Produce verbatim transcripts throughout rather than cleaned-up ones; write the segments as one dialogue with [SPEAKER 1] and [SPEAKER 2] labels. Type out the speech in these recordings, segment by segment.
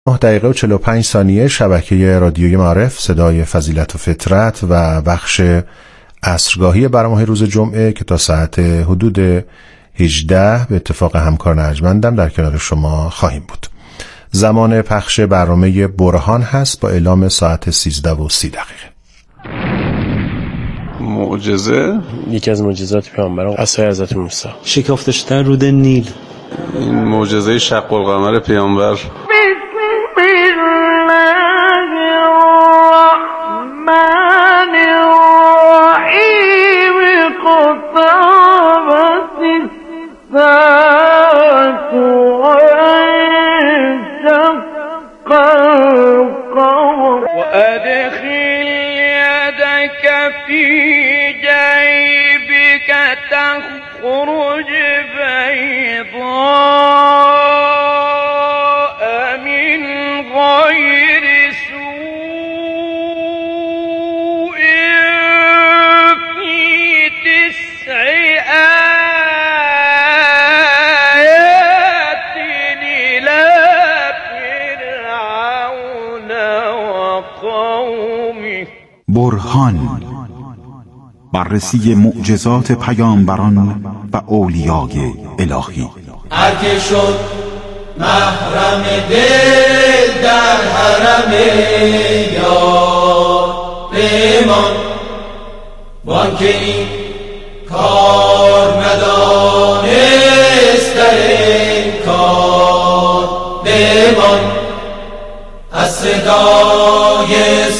[SPEAKER 1] نه دقیقه و چهل و پنج ثانیه شبکه رادیوی معارف صدای فضیلت و فطرت و بخش عصرگاهی برنامه روز جمعه که تا ساعت حدود هجده به اتفاق همکار ارجمندم در کنار شما خواهیم بود. زمان پخش برنامه برهان هست با اعلام ساعت سیزده و سی دقیقه.
[SPEAKER 2] معجزه
[SPEAKER 3] یکی از معجزات پیامبران عصای حضرت موسی،
[SPEAKER 4] شکافته شدن رود نیل،
[SPEAKER 2] این معجزه شق القمر پیامبر.
[SPEAKER 5] وأدخل يدك في جيبك تخرج بيضاء من غير سوء في تسع آيات إلى فرعون وقومه.
[SPEAKER 6] برهان، بررسی معجزات پیامبران و اولیای الهی.
[SPEAKER 7] هر که شد محرم دل در حرم یار بمان، وان که این کار ندانست در این کار بمان. از صدای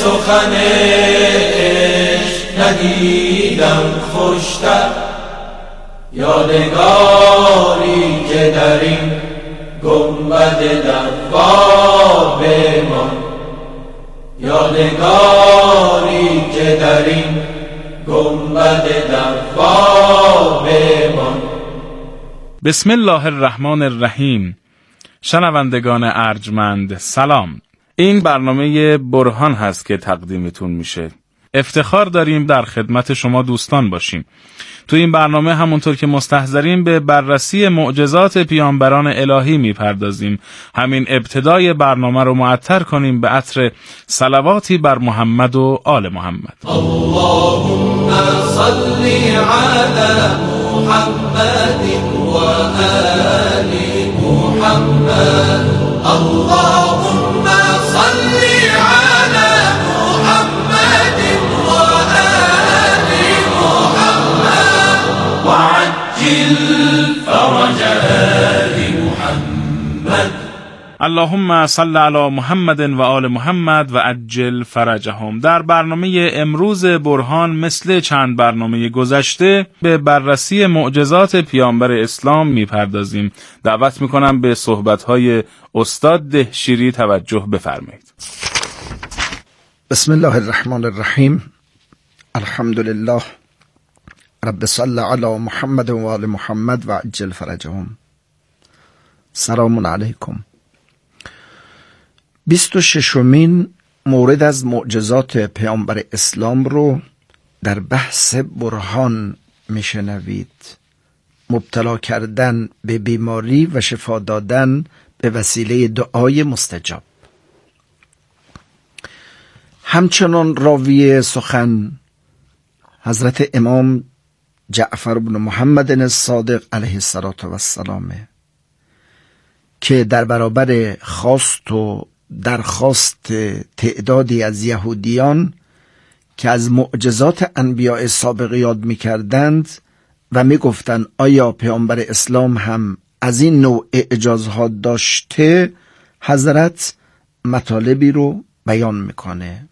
[SPEAKER 7] سخنش ندیدم خوشتر، یادگاری که در این گنبد دوار بمان. یادگاری که در این گنبد دوار بمان.
[SPEAKER 8] بسم الله الرحمن الرحیم. شنوندگان ارجمند سلام. این برنامه برهان هست که تقدیمتون میشه. افتخار داریم در خدمت شما دوستان باشیم. تو این برنامه همونطور که مستحضرین به بررسی معجزات پیامبران الهی میپردازیم. همین ابتدای برنامه رو معطر کنیم به عطر صلواتی بر محمد و آل محمد.
[SPEAKER 7] اللهم صل علی محمد و آل محمد. اللهم صل علی محمد و آل محمد وعجل فرج آل محمد.
[SPEAKER 8] اللهم صل علی محمد و آل محمد و عجل فرجهم. در برنامه امروز برهان مثل چند برنامه گذشته به بررسی معجزات پیامبر اسلام میپردازیم. دعوت میکنم به صحبت‌های استاد دهشیری توجه بفرمایید.
[SPEAKER 9] بسم الله الرحمن الرحیم. الحمد لله رب صل علی محمد و آل محمد و عجل فرجهم. سلام علیکم. بیست و ششمین مورد از معجزات پیامبر اسلام رو در بحث برهان میشنوید. مبتلا کردن به بیماری و شفا دادن به وسیله دعای مستجاب. همچنان راوی سخن حضرت امام جعفر بن محمد الصادق علیه السلام که در برابر خواست و درخواست تعدادی از یهودیان که از معجزات انبیاء سابق یاد می کردند و می گفتند آیا پیامبر اسلام هم از این نوع اعجازها داشته، حضرت مطالبی رو بیان میکنه.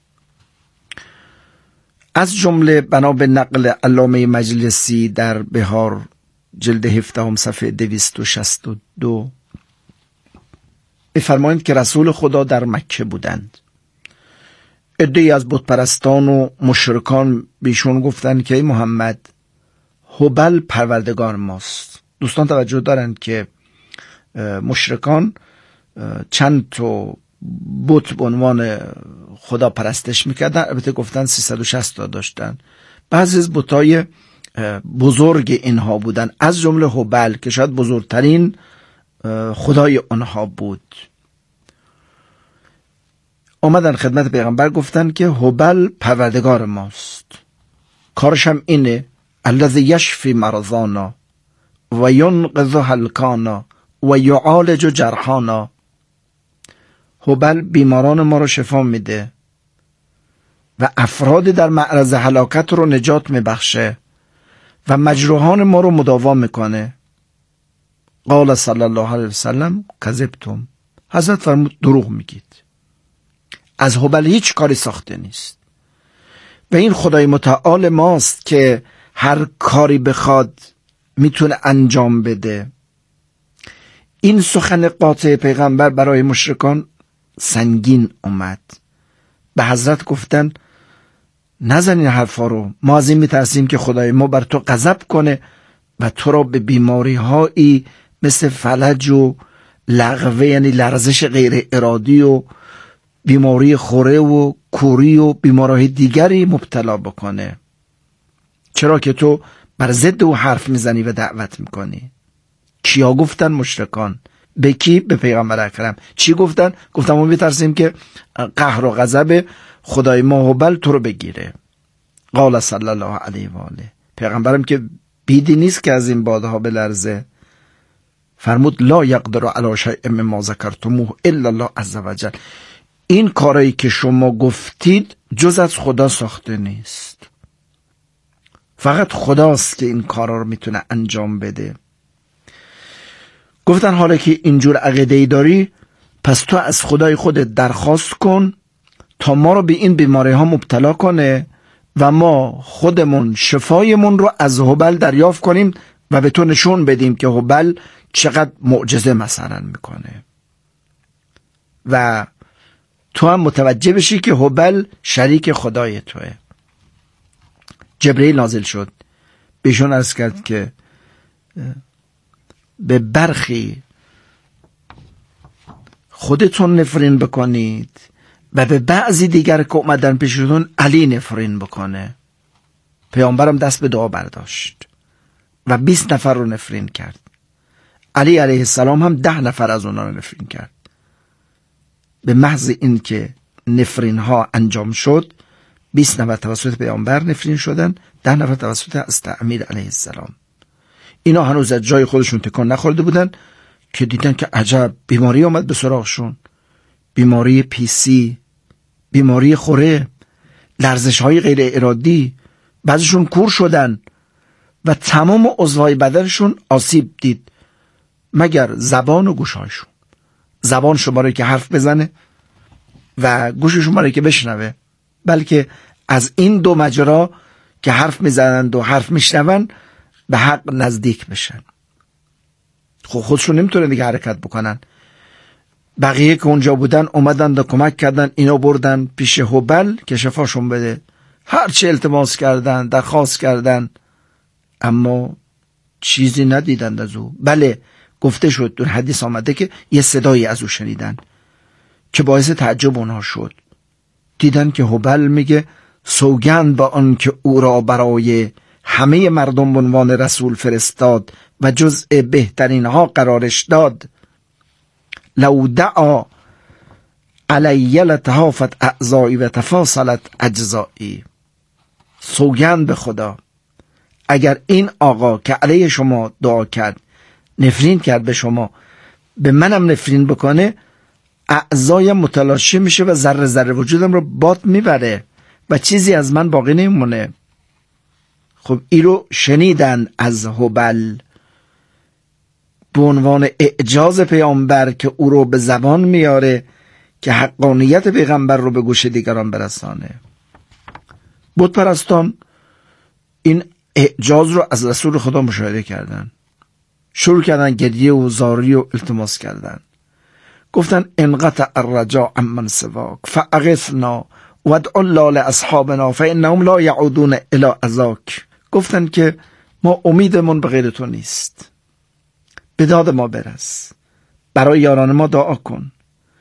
[SPEAKER 9] از جمله بنا به نقل علامه مجلسی در بهار جلد هفدهم صفحه دویست و شصت و دو بفرمایند که رسول خدا در مکه بودند. عده‌ای از بتپرستان و مشرکان بیشون گفتند که ای محمد، هبل پروردگار ماست. دوستان توجه دارند که مشرکان چند تا بت به عنوان خدا پرستش میکردن. البته گفتن سیصد و شصت تا داشتن. بعضی از بتای بزرگ اینها بودن، از جمله هبل که شاید بزرگترین خدای آنها بود. آمدن خدمت پیغمبر گفتن که هبل پروردگار ماست، کارش هم اینه الذی یشفی مرضانا و ینقذ هلکانا و یعالج جرحانا. هبل بیماران ما رو شفا میده و افراد در معرض هلاکت رو نجات میبخشه و مجروحان ما رو مداوا میکنه. قال صلی الله علیه وسلم کذبتم، حضرت فرمود دروغ میگید، از هبل هیچ کاری ساخته نیست و این خدای متعال ماست که هر کاری بخواد میتونه انجام بده. این سخن قاطع پیغمبر برای مشرکان سنگین اومد. به حضرت گفتن نزن این حرفا رو، ما از این میترسیم که خدای ما بر تو غضب کنه و تو را به بیماری هایی مثل فلج و لغوه، یعنی لرزش غیر ارادی و بیماری خوره و کوری و بیماری دیگری مبتلا بکنه، چرا که تو بر ضد او حرف میزنی و دعوت میکنی. کیا گفتن؟ مشرکان. به کی؟ به پیغمبر اکرم. چی گفتن؟ گفتن ما میترسیم که قهر و غضب خدای ما هبل تو رو بگیره. قال صلی الله علیه و آله، پیغمبرم که بیدی نیست که از این بادها بلرزه، فرمود لا یقدر علی شیء مما ذکرتموه الا الله عز وجل. این کارایی که شما گفتید جز از خدا ساخته نیست، فقط خداست که این کارا رو میتونه انجام بده. گفتن حالا که اینجور عقیده‌ای داری، پس تو از خدای خودت درخواست کن تا ما رو به این بیماری ها مبتلا کنه و ما خودمون شفایمون رو از هبل دریافت کنیم و به تو نشون بدیم که هبل چقدر معجزه مثلا میکنه و تو هم متوجه بشی که هبل شریک خدای توه. جبرئیل نازل شد، بهشون عرض کرد که به برخی خودتون نفرین بکنید و به بعضی دیگر که اومدن پیشتون علی نفرین بکنه. پیامبرم دست به دعا برداشت و بیست نفر رو نفرین کرد. علی علیه السلام هم ده نفر از اونا رو نفرین کرد. به محض این که نفرین ها انجام شد، بیست نفر توسط پیامبر نفرین شدن، ده نفر توسط استعمیر علیه السلام. اینا هنوز از جای خودشون تکان نخورده بودن که دیدن که عجب بیماری آمد به سراغشون، بیماری پیسی، بیماری خوره، لرزش های غیر ارادی، بعضیشون کور شدن و تمام عضوهای بدنشون آسیب دید مگر زبان و گوشهایشون. زبان شماره که حرف بزنه و گوش شماره که بشنوه، بلکه از این دو مجرا که حرف میزنند و حرف میشنون به حق نزدیک بشن. خب خودشون نمیتونه دیگه حرکت بکنن. بقیه که اونجا بودن اومدن و کمک کردن، اینا بردن پیش هبل که شفاشون بده. هرچی التماس کردن، درخواست کردن، اما چیزی ندیدند از او. بله گفته شد، در حدیث آمده که یه صدایی از او شنیدن که باعث تعجب اونها شد. دیدن که هبل میگه سوگند با آن که او را برای همه مردم به عنوان رسول فرستاد و جزء بهترین ها قرارش داد. لو دعا علی لتهافت اعضایی و تفاصلت اجزایی. سوگند به خدا، اگر این آقا که علیه شما دعا کرد، نفرین کرد به شما، به منم نفرین بکنه، اعضایم متلاشی میشه و ذره ذره وجودم رو باد میبره و چیزی از من باقی نمیمونه. خب این رو شنیدن از هبل به عنوان اعجاز پیامبر که او رو به زبان میاره که حقانیت پیغمبر رو به گوش دیگران برسانه. بت پرستان این اعجاز رو از رسول خدا مشاهده کردن، شروع کردن گریه و زاری و التماس کردن. گفتن انقطع الرجاء عمن سواک فاغثنا وادع الله لاصحابنا فانهم لا يعودون الی عزاک. گفتن که ما امیدمون به غیر تو نیست، به داد ما برس، برای یاران ما دعا کن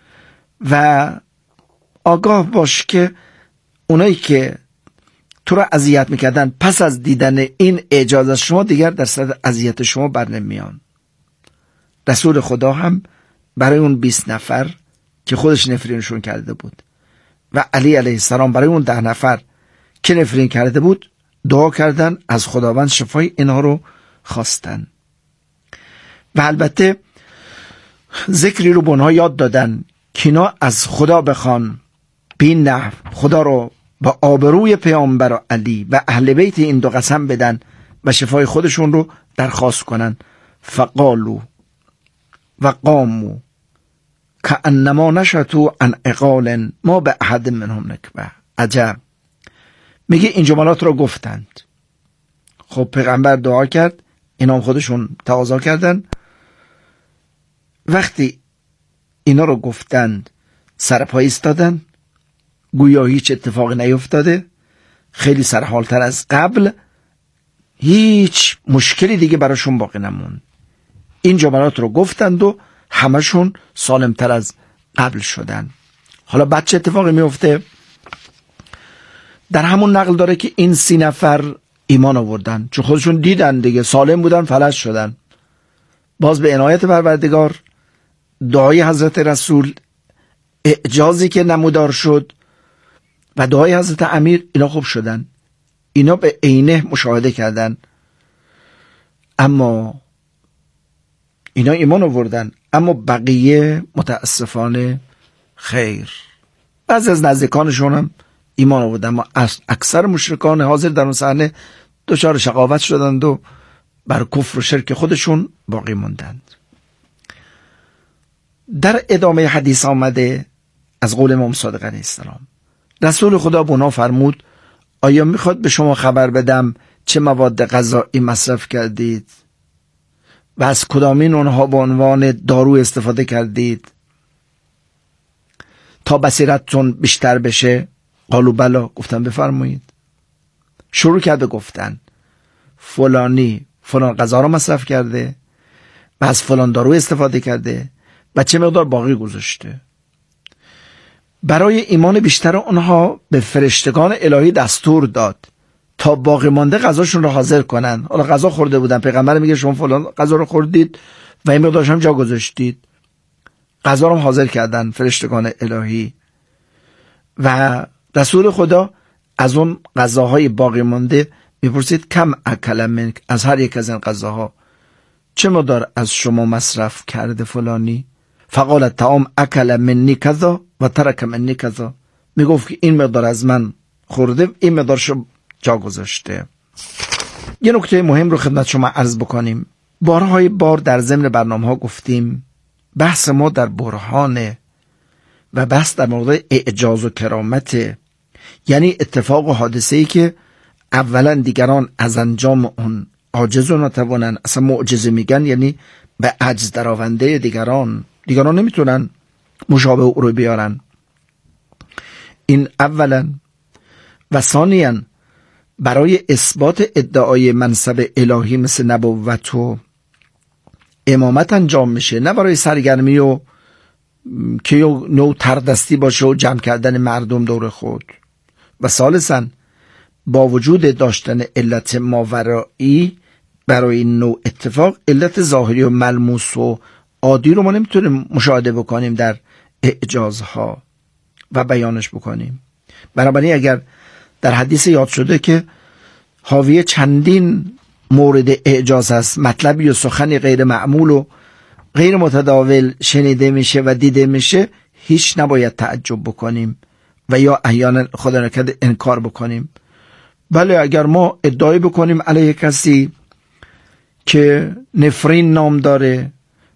[SPEAKER 9] و آگاه باش که اونایی که تو را اذیت میکردن پس از دیدن این اعجاز از شما دیگر در صد اذیت شما بر نمیان. رسول خدا هم برای اون بیست نفر که خودش نفرینشون کرده بود و علی علیه السلام برای اون ده نفر که نفرین کرده بود دعا کردن، از خداوند شفای اینها رو خواستن. و البته ذکری رو به اونها یاد دادن که اینا از خدا بخوان، بین نحو خدا رو با آبروی پیامبر و علی و اهل بیت این دو قسم بدن و شفای خودشون رو درخواست کنن. فقالو و قامو کأنما نشتو عن عقال ما به احد منهم نکبه. عجب، میگه این جملات رو گفتند. خب پیغمبر دعا کرد، اینا هم خودشون تقاضا کردن. وقتی اینا رو گفتند سر پای ایستادن، گویا هیچ اتفاقی نیفتاده، خیلی سرحالتر از قبل، هیچ مشکلی دیگه براشون باقی نموند. این جملات رو گفتند و همشون سالمتر از قبل شدن. حالا بعد چه اتفاقی میفته؟ در همون نقل داره که این سی نفر ایمان آوردن، چون خودشون دیدن دیگه، سالم بودن، فلج شدن. باز به عنایت پروردگار، دعای حضرت رسول، اعجازی که نمودار شد و دعای حضرت امیر، اینا خوب شدن. اینا به عینه مشاهده کردن. اما اینا ایمان آوردن، اما بقیه متاسفانه خیر. بعضی از نزدیکانشون هم ایمان آوردن، اما اکثر مشرکان حاضر در اون صحنه دچار شقاوت شدند و بر کفر و شرک خودشون باقی موندند. در ادامه حدیث آمده از قول امام صادق علیه السلام، رسول خدا به اونا فرمود آیا میخواد به شما خبر بدم چه مواد غذایی مصرف کردید و از کدامین اونها به عنوان دارو استفاده کردید تا بصیرتتون بیشتر بشه؟ قالوا بلا، گفتن بفرمایید. شروع کرده گفتن فلانی فلان غذا رو مصرف کرده و از فلان دارو استفاده کرده و چه مقدار باقی گذاشته. برای ایمان بیشتر اونها به فرشتگان الهی دستور داد تا باقی مانده غذاشون رو حاضر کنن. حالا غذا خورده بودن، پیغمبر میگه شما فلان غذا رو خوردید و این مقدارش هم جا گذاشتید. غذا رو حاضر کردن فرشتگان الهی و رسول خدا از اون غذاهای باقی مانده میپرسید کم اکل منک، از هر یک از این غذاها چه مقدار از شما مصرف کرده فلانی؟ فقال الطعام اکل منی کذا و ترک منی کذا. میگفت که این مقدار از من خورده، این مقدارشو جا گذاشته. یه نکته مهم رو خدمت شما عرض بکنیم. بارهای بار در ضمن برنامه ها گفتیم بحث ما در برهانه و بحث در مورد اعجاز و کرامت، یعنی اتفاق و حادثه‌ای که اولا دیگران از انجام اون عاجز و نتوانن. اصلا معجزه میگن یعنی به عجز درآونده دیگران، دیگران نمیتونن مشابه او رو بیارن. این اولا. و ثانیاً برای اثبات ادعای منصب الهی مثل نبوت و امامت انجام میشه، نه برای سرگرمی و که نوع تردستی باشه و جمع کردن مردم دور خود. و ثالثاً با وجود داشتن علت ماورایی برای این نوع اتفاق، علت ظاهری و ملموس و عادی رو ما نمیتونیم مشاهده بکنیم در اعجازها و بیانش بکنیم. بنابراین اگر در حدیث یاد شده که حاوی چندین مورد اعجاز هست، مطلبی و سخنی غیر معمول و غیر متداول شنیده میشه و دیده میشه، هیچ نباید تعجب بکنیم و یا احیانا خدا نکرده انکار بکنیم. بله اگر ما ادعای بکنیم علیه کسی که نفرین نام داره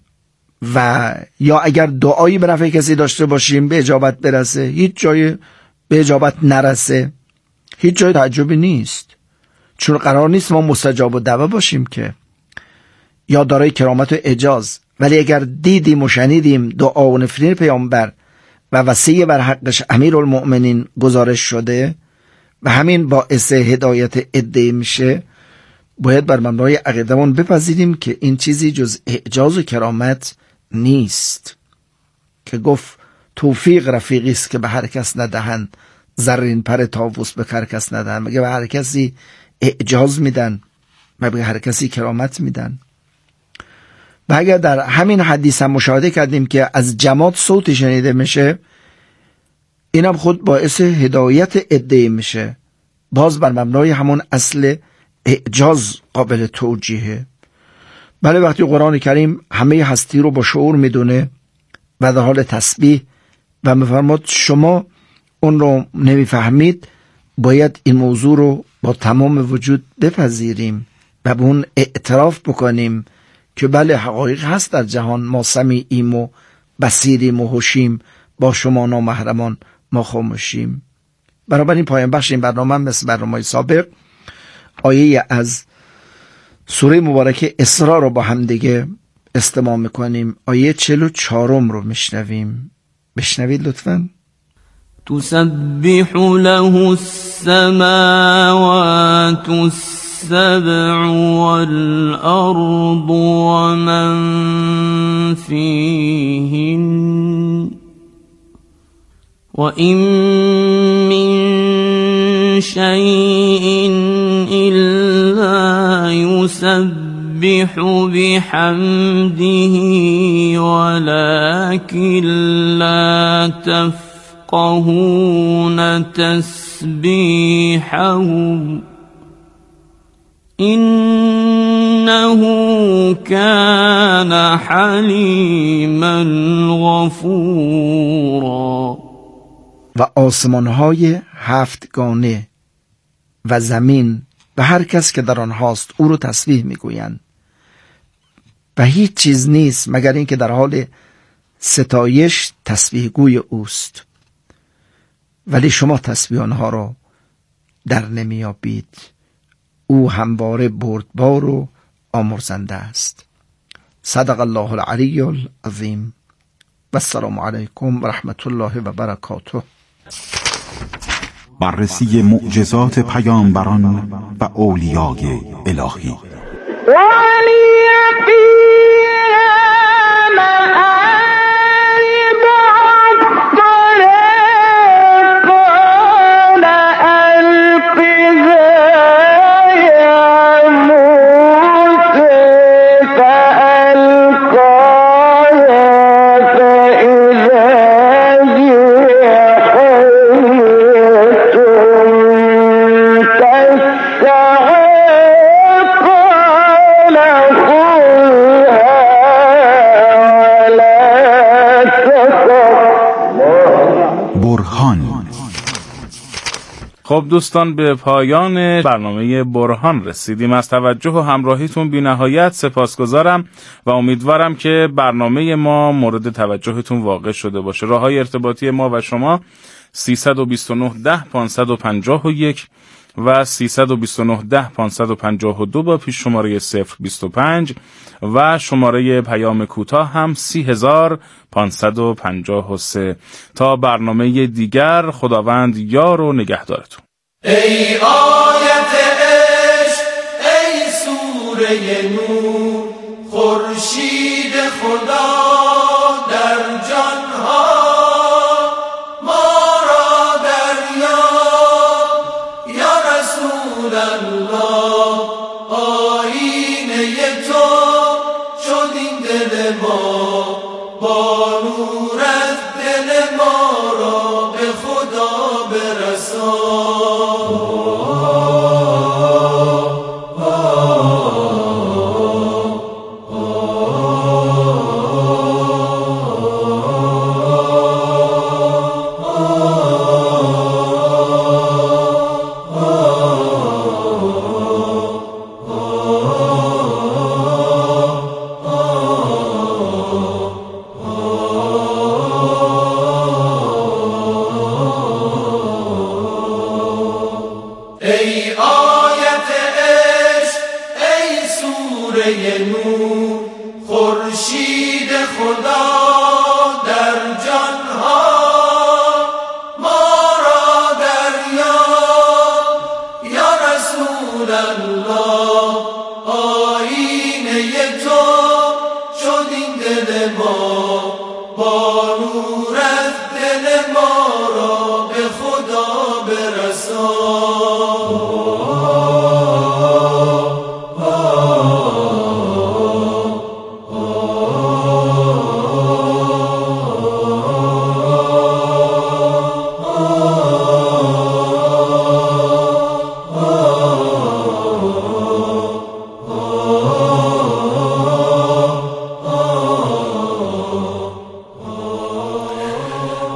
[SPEAKER 9] و یا اگر دعایی به نفع کسی داشته باشیم به اجابت برسه، هیچ جای به اجابت نرسه، هیچ جای تعجبی نیست، چون قرار نیست ما مستجاب و دعوه باشیم که یا دارای کرامت و اعجاز. ولی اگر دیدیم و شنیدیم دعا و نفرین پیامبر و وصیه بر حقش امیرالمؤمنین گزارش شده و همین باعث هدایت عده میشه، باید بر مبنای عقیدمون بپذیریم که این چیزی جز اعجاز و کرامت نیست، که گفت توفیق رفیقی است که به هر کس ندهند، زرین پر طاووس به هر کس ندهند. مگه به هر کسی اعجاز میدن، مگه به هر کسی کرامت میدن؟ و اگر در همین حدیث هم مشاهده کردیم که از جماد صوتی شنیده میشه، اینم خود باعث هدایت عده میشه، باز بر مبنای همون اصل اعجاز قابل توجیهه. بله وقتی قرآن کریم همه هستی رو با شعور میدونه و در حال تسبیح و میفرماد شما اون رو نمیفهمید، باید این موضوع رو با تمام وجود بپذیریم و به اون اعتراف بکنیم که بله حقایق هست در جهان، ما سمیعیم و بصیریم و هوشیم، با شما نامحرمان ما خاموشیم. بنابراین پایان بخش این برنامه مثل برنامه سابق آیه از سوره مبارکه اسراء رو با هم دیگه استماع میکنیم. آیه چهل و چهارم رو میشنویم، بشنوید لطفاً.
[SPEAKER 7] تسبح له السماوات السبع والأرض ومن فيهن وإن من شيء إلا يسبح بحمده ولكن لا تفقهون تسبيحهم إنه كان حلیما غفورا.
[SPEAKER 9] و آسمانهای هفتگانه و زمین و هر کس که در آنهاست او رو تسبیح میگویند و هیچ چیز نیست مگر اینکه در حال ستایش تسبیح گوی اوست، ولی شما تسبیح آنها را در نمیابید. او همواره بردبار و آمرزنده است. صدق الله العلی العظیم و السلام علیکم و رحمت الله و برکاته.
[SPEAKER 6] بررسی معجزات پیامبران و اولیای الهی.
[SPEAKER 8] خب دوستان، به پایان برنامه برهان رسیدیم. از توجه و همراهیتون بی نهایت سپاسگزارم و امیدوارم که برنامه ما مورد توجهتون واقع شده باشه. راههای ارتباطی ما و شما سیصد و بیست و نه ده پانصد و پنجاه و یک و سیصد و بیست و نه ده پانصد و پنجاه و دو با پیش شماره صفر بیست و پنج و شماره پیام کوتاه هم سی هزار پانصد و پنجاه و سه. تا برنامه دیگر، خداوند یار و نگهدارتون.
[SPEAKER 7] ای آیت عشق، ای سوره نور، خورشید خدا در جانها ما را دریاب. یا رسول الله، آینه تو شد این دل ما، با نورت دل ما را به خدا برسان.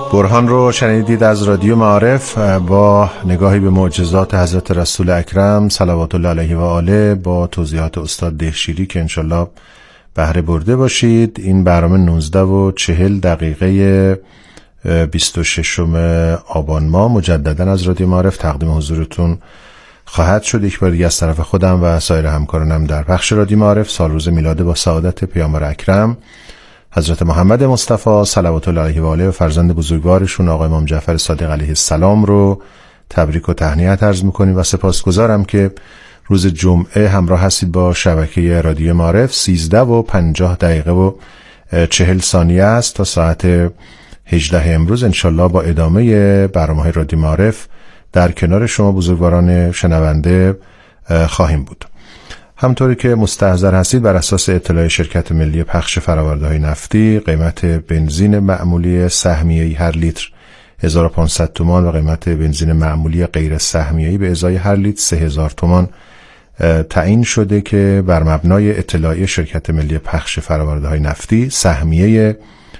[SPEAKER 1] برهان رو شنیدید از رادیو معارف با نگاهی به معجزات حضرت رسول اکرم صلوات الله علیه و آله با توضیحات استاد دهشیری که انشالله بهره برده باشید. این برنامه نوزده و چهل دقیقه بیست و ششم آبان ماه مجددا از رادیو معارف تقدیم حضورتون خواهد شد. یک بار دیگه از طرف خودم و سایر همکارانم در بخش رادیو معارف سال روز میلاد با سعادت پیامبر اکرم حضرت محمد مصطفی صلوات الله علیه و آله و فرزند بزرگوارشون آقای امام جعفر صادق علیه السلام رو تبریک و تهنیت عرض میکنیم و سپاسگزارم که روز جمعه همراه هستید با شبکه رادیو معارف. سیزده و پنجاه دقیقه و چهل ثانیه است تا ساعت هجده امروز انشالله با ادامه برنامه‌های رادیو معارف در کنار شما بزرگواران شنونده خواهیم بود. همطوری که مستحضر هستید بر اساس اطلاع شرکت ملی پخش فرآورده‌های نفتی قیمت بنزین معمولی سهمیه‌ای هر لیتر هزار و پانصد تومان و قیمت بنزین معمولی غیر سهمیه‌ای به ازای هر لیتر سه هزار تومان تعیین شده که بر مبنای اطلاعیه شرکت ملی پخش فرآورده‌های نفتی سهمیه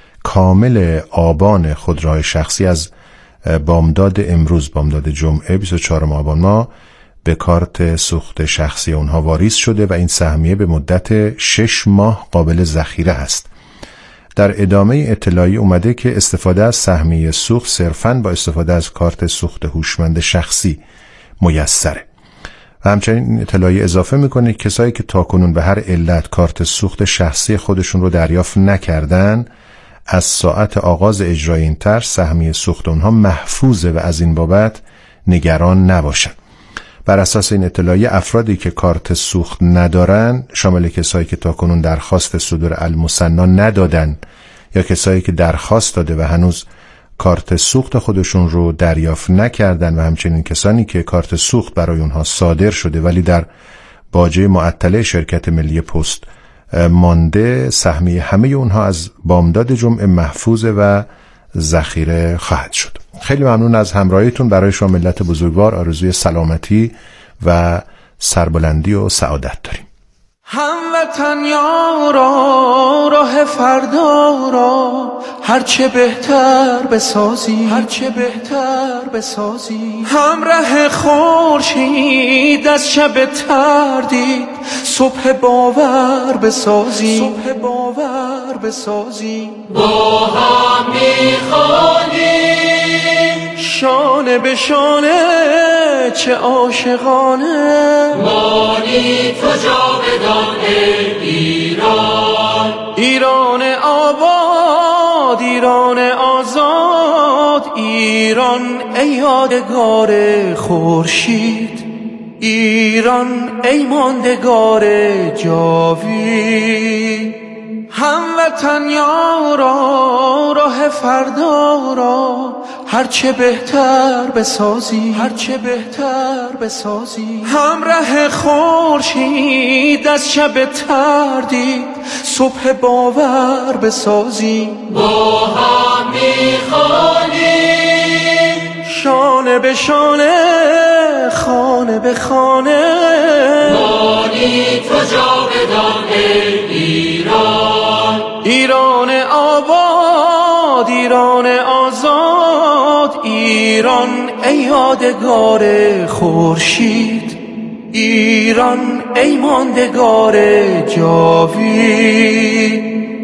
[SPEAKER 1] کامل آبان خودروهای شخصی از بامداد امروز بامداد جمعه بیست و چهارم آبان ماه به کارت سوخت شخصی اونها واریز شده و این سهمیه به مدت شش ماه قابل ذخیره است. در ادامه اطلاعی اومده که استفاده از سهمیه سوخت صرفاً با استفاده از کارت سوخت هوشمند شخصی میسره. و همچنین اطلاعی اضافه میکنه کسایی که تاکنون به هر علت کارت سوخت شخصی خودشون رو دریافت نکردن از ساعت آغاز اجرای این طرح سهمیه سوخت اونها محفوظه و از این بابت نگران نباشن. بر اساس این اطلاعیه افرادی که کارت سوخت ندارن شامل کسایی که تاکنون درخواست صدور المثنا ندادن یا کسایی که درخواست داده و هنوز کارت سوخت خودشون رو دریافت نکردن و همچنین کسانی که کارت سوخت برای اونها صادر شده ولی در باجه معطله شرکت ملی پست مانده سهمیه همه اونها از بامداد جمعه محفوظه و ذخیره خواهد شد. خیلی ممنون از همراهیتون. برای شما ملت بزرگوار آرزوی سلامتی و سربلندی و سعادت داریم.
[SPEAKER 7] هموطن یارا راه فردا را هرچه بهتر بسازی هرچه بهتر بسازی همراه خورشید از شب تردید صبح باور بسازی صبح باور بسازی با هم میخوانیم شانه به شانه چه عاشقانه مانی تو جاودان ایران ایران آباد ایران آزاد ایران ای یادگار خورشید ایران ای ماندگار جاوید هموطن یارا راه فردا را هرچه بهتر بسازی هرچه بهتر بسازی همراه خورشید از شب تردید صبح باور بسازی با هم میخوانیم شانه به شانه خانه به خانه مانی تو جاودان ایران ایران آباد ایران آزاد ایران ای یادگار خورشید ایران ای ماندگار جاوید.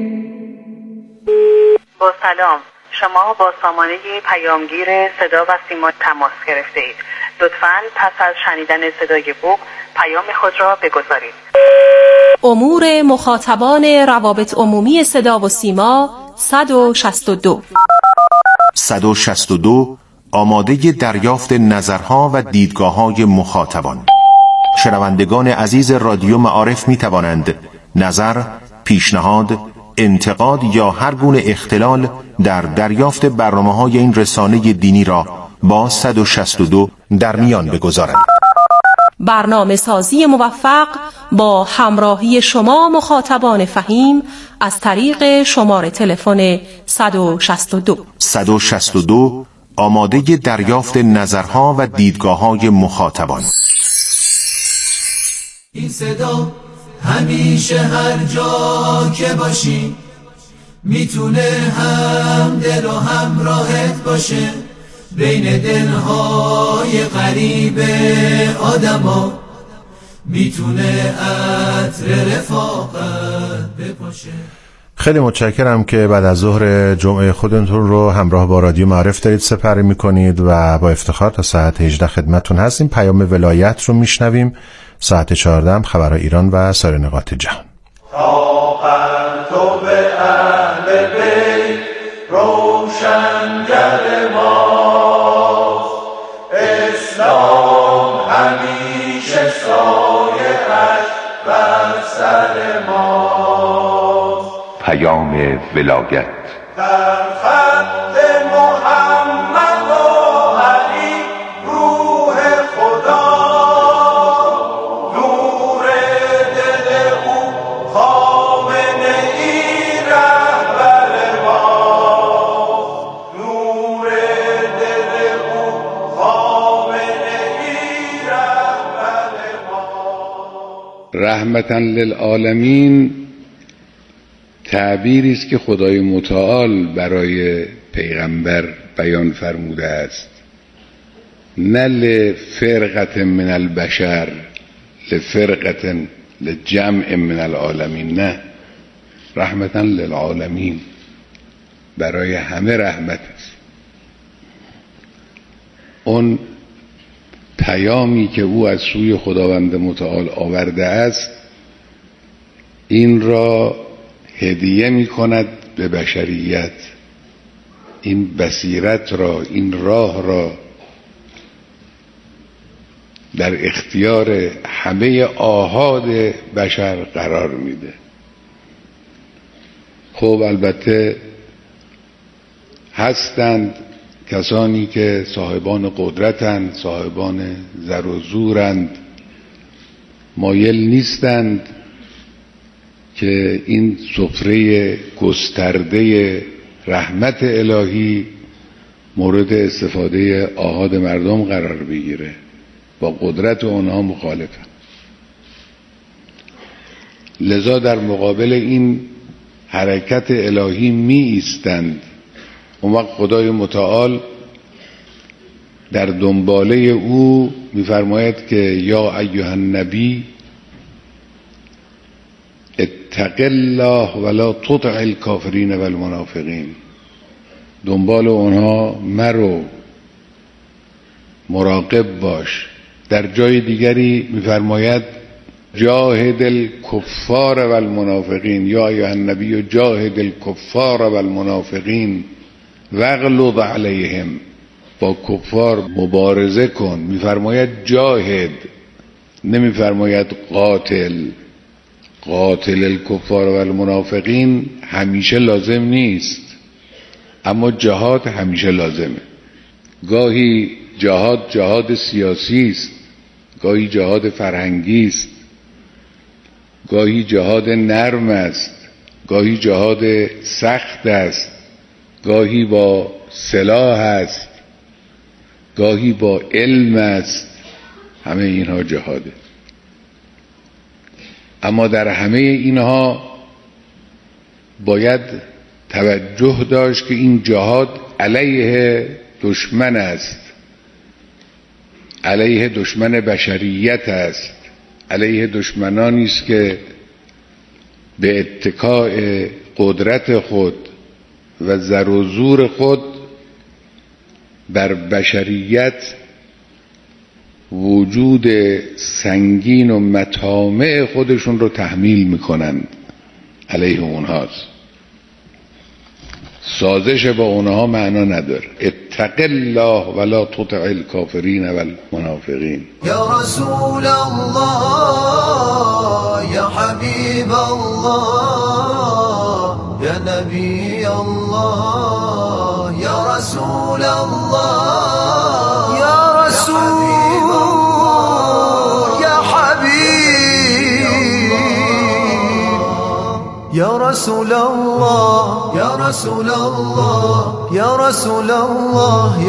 [SPEAKER 10] با سلام، شما با سامانه پیامگیر صدا و سیما تماس گرفته اید. لطفاً پس از شنیدن صدای بوق پیام خود را بگذارید.
[SPEAKER 11] امور مخاطبان روابط عمومی صدا و سیما صد و شصت و دو
[SPEAKER 6] صد و شصت و دو آماده دریافت نظرها و دیدگاه‌های مخاطبان. شنوندگان عزیز رادیو معارف می توانند نظر، پیشنهاد، انتقاد یا هر گونه اختلال در دریافت برنامه‌های این رسانه دینی را با صد و شصت و دو در میان بگذارند.
[SPEAKER 11] برنامه سازی موفق با همراهی شما مخاطبان فهیم از طریق شماره تلفن صد و شصت و دو
[SPEAKER 6] صد و شصت و دو آماده دریافت نظرها و دیدگاه‌های مخاطبان.
[SPEAKER 7] این صدا همیشه هر جا که باشی
[SPEAKER 12] میتونه هم دل و هم راحت باشه بین دلهای غریب آدما، میتونه عطر رفاقت بپاشه.
[SPEAKER 1] خیلی متشکرم که بعد از ظهر جمعه خودتون رو همراه با رادیو معارف دارید سپری میکنید و با افتخار تا ساعت هجده خدمتتون هستیم. پیام ولایت رو میشنویم. ساعت چهارده هم خبرهای ایران و سایر نقاط جهان.
[SPEAKER 13] تا پرتو اهل بیت روشنگر ماست، اسلام همیشه سایه‌اش بر سر ماست.
[SPEAKER 6] پیام ولایت
[SPEAKER 13] در خط محمد و علی روح خدا، نور دل او خامنه ای رهبر ما، نور دل او خامنه ای رهبر ما.
[SPEAKER 14] رحمتاً للعالمین تعبیری است که خدای متعال برای پیغمبر بیان فرموده است، نه لفرقت من البشر لفرقت لجمع من العالمین، نه، رحمتا للعالمین، برای همه رحمت است. اون پیامی که او از سوی خداوند متعال آورده است این را هدیه می کند به بشریت، این بصیرت را، این راه را در اختیار همه آحاد بشر قرار میده. خب البته هستند کسانی که صاحبان قدرتند، صاحبان زر و زورند، مایل نیستند که این سفره گسترده رحمت الهی مورد استفاده آحاد مردم قرار بگیره، با قدرت اونها مخالفن. لذا در مقابل این حرکت الهی می ایستند. اون وقت خدای متعال در دنباله او می‌فرماید که یا ایها النبی اتق الله ولا تطع الکافرین والمنافقین، دنبال اونها مرو، مراقب باش. در جای دیگری می‌فرماید جاهد الکفار والمنافقین، یا ایها النبی جاهد الکفار والمنافقین واغلظ علیهم، با کفار مبارزه کن. می‌فرماید جاهد، نمی‌فرماید قاتل. قاتل الکفار والمنافقین همیشه لازم نیست، اما جهاد همیشه لازمه. گاهی جهاد جهاد سیاسی است، گاهی جهاد فرهنگی است، گاهی جهاد نرم است، گاهی جهاد سخت است، گاهی با سلاح است، گاهی با علم است. همه اینها جهاده. اما در همه اینها باید توجه داشت که این جهاد علیه دشمن است، علیه دشمن بشریت است، علیه دشمنانی است که به اتکاء قدرت خود و زر و زور خود بر بشریت وجود سنگین و مطامع خودشون رو تحمیل میکنن. علیه اونهاست. سازش با اونها معنا نداره. اتق الله ولا تطع الکافرین والمنافقین.
[SPEAKER 12] یا رسول الله، یا حبیب الله، یا نبی الله، یا رسول الله، یا رسول، یا حبیب، یا رسول الله، یا رسول الله، یا رسول الله.